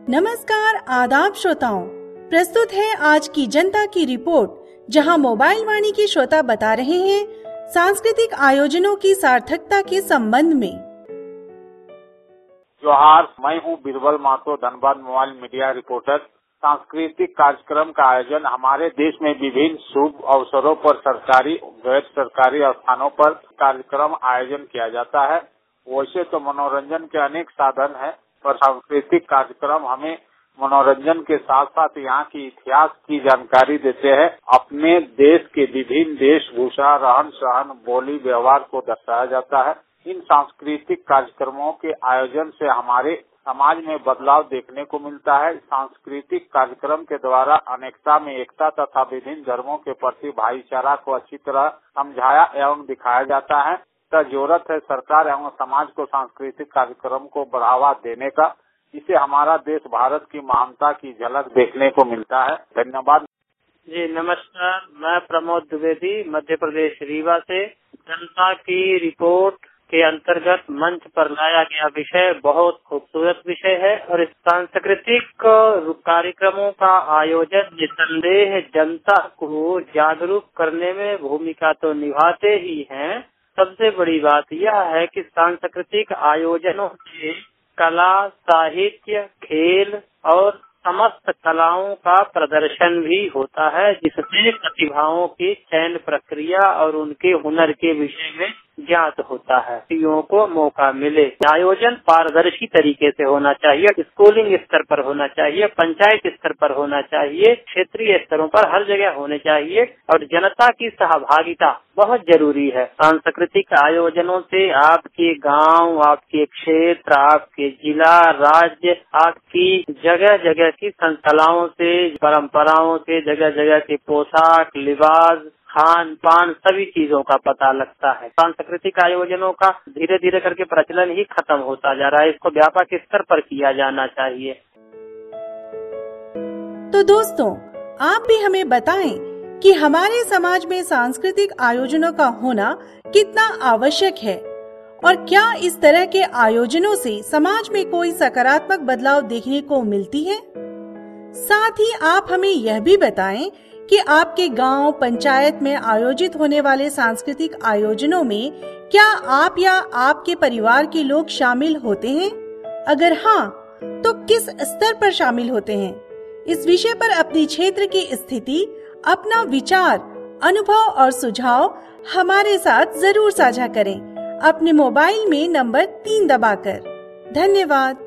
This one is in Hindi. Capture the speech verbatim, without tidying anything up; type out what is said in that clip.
नमस्कार आदाब श्रोताओं, प्रस्तुत है आज की जनता की रिपोर्ट, जहां मोबाइल वाणी के श्रोता बता रहे हैं सांस्कृतिक आयोजनों की सार्थकता के संबंध में। जोहार, मैं हूं Birbal Mahto, Dhanbad mobile media reporter. सांस्कृतिक कार्यक्रम का आयोजन हमारे देश में विभिन्न शुभ अवसरों पर सरकारी गैर सरकारी स्थानों पर कार्यक्रम आयोजन किया जाता है। वैसे तो मनोरंजन के अनेक साधन है, पर सांस्कृतिक कार्यक्रम हमें मनोरंजन के साथ साथ यहाँ की इतिहास की जानकारी देते हैं। अपने देश के विभिन्न वेशभूषा, रहन सहन, बोली व्यवहार को दर्शाया जाता है। इन सांस्कृतिक कार्यक्रमों के आयोजन से हमारे समाज में बदलाव देखने को मिलता है। सांस्कृतिक कार्यक्रम के द्वारा अनेकता में एकता तथा विभिन्न धर्मों के प्रति भाईचारा को अच्छी तरह समझाया एवं दिखाया जाता है। तो जरूरत है सरकार एवं समाज को सांस्कृतिक कार्यक्रम को बढ़ावा देने का। इससे हमारा देश भारत की महानता की झलक देखने को मिलता है। धन्यवाद जी। नमस्कार, मैं प्रमोद द्विवेदी, मध्य प्रदेश रीवा से। जनता की रिपोर्ट के अंतर्गत मंच पर लाया गया विषय बहुत खूबसूरत विषय है और इस सांस्कृतिक कार्यक्रमों का आयोजन निसंदेह जनता को जागरूक करने में भूमिका तो निभाते ही हैं। सबसे बड़ी बात यह है कि सांस्कृतिक आयोजनों से कला, साहित्य, खेल और समस्त कलाओं का प्रदर्शन भी होता है, जिससे प्रतिभाओं की चयन प्रक्रिया और उनके हुनर के विषय में ज्ञात होता है। व्यक्तियों को मौका मिले। आयोजन पारदर्शी तरीके से होना चाहिए, स्कूलिंग स्तर पर होना चाहिए, पंचायत स्तर पर होना चाहिए, क्षेत्रीय स्तरों पर हर जगह होने चाहिए और जनता की सहभागिता बहुत जरूरी है। सांस्कृतिक आयोजनों से आपके गांव, आपके क्षेत्र, आपके जिला, राज्य, आपकी जगह जगह की संकलाओं से, परंपराओं से, जगह जगह के पोशाक, लिबास, खान पान, सभी चीजों का पता लगता है। सांस्कृतिक आयोजनों का धीरे धीरे करके प्रचलन ही खत्म होता जा रहा है। इसको व्यापक स्तर पर किया जाना चाहिए। तो दोस्तों, आप भी हमें बताएं कि हमारे समाज में सांस्कृतिक आयोजनों का होना कितना आवश्यक है और क्या इस तरह के आयोजनों से समाज में कोई सकारात्मक बदलाव देखने को मिलती है। साथ ही आप हमें यह भी बताएं कि आपके गांव, पंचायत में आयोजित होने वाले सांस्कृतिक आयोजनों में क्या आप या आपके परिवार के लोग शामिल होते हैं? अगर हाँ, तो किस स्तर पर शामिल होते हैं? इस विषय पर अपने क्षेत्र की स्थिति, अपना विचार, अनुभव और सुझाव हमारे साथ जरूर साझा करें अपने मोबाइल में नंबर तीन दबाकर। धन्यवाद।